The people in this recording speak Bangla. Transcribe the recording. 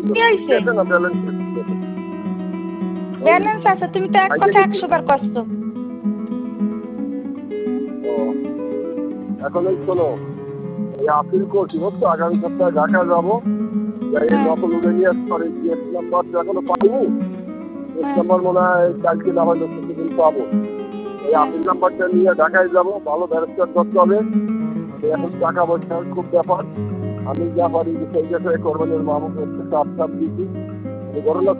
কি হইছে? আছে না ব্যালেন্স? ব্যালেন্স আছে, তুমি তো এক কথা 100 বার কষ্ট। এখন এই শোনো, এই আপিল করছি বুঝছো, আগামী সপ্তাহে ঢাকা যাবো, নকল উঠে নিয়ে পরে জিএস নাম্বার তো এখনো পাইনি, এস নাম্বার মনে হয় কালকে না হলে প্রতিদিন পাবো। এই আপিল নাম্বারটা নিয়ে ঢাকায় যাবো, ভালো ব্যারিস্টার করতে হবে। এখন টাকা পয়সার খুব ব্যাপার, আমি যা পারি সেই জায়গায় কোরবানির মামুকে একটু চাপ দিচ্ছি। ঘটনা